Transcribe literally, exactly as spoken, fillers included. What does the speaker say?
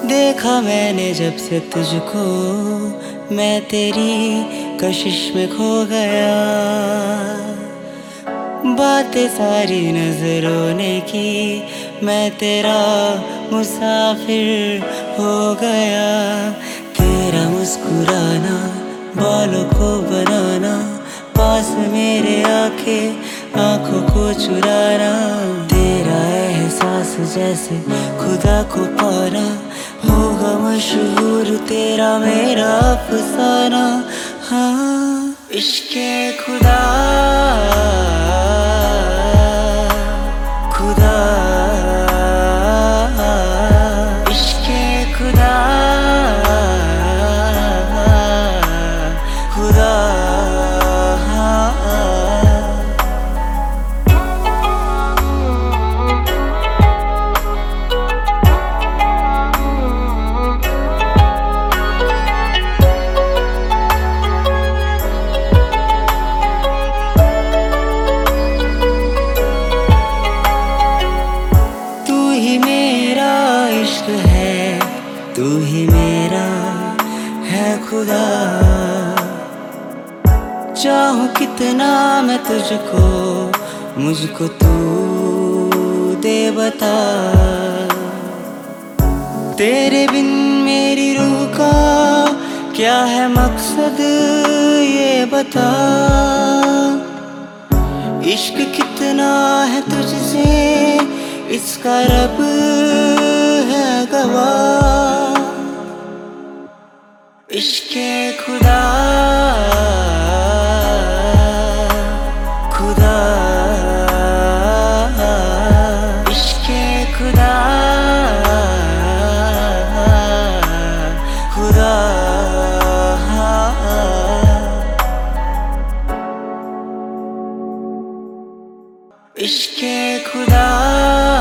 देखा मैंने जब से तुझको, मैं तेरी कशिश में खो गया। बातें सारी नजरों ने की, मैं तेरा मुसाफिर हो गया। तेरा मुस्कुराना, बालों को बनाना, पास मेरे आके आंखों को चुराना। तेरा एहसास जैसे खुदा को पाना, होगा मशहूर तेरा मेरा अफसाना। हाँ, इश्क़े खुदा खुदा, इश्क़े खुदा खुदा। है तू ही मेरा है खुदा। चाहूं कितना मैं तुझको, मुझको तू दे बता। तेरे बिन मेरी रूह का क्या है मकसद, ये बता। इश्क कितना है तुझसे, इसका रब है गवाह। इश्क़े खुदा खुदा, इश्क़े खुदा खुदा। इश्क़े खुदा।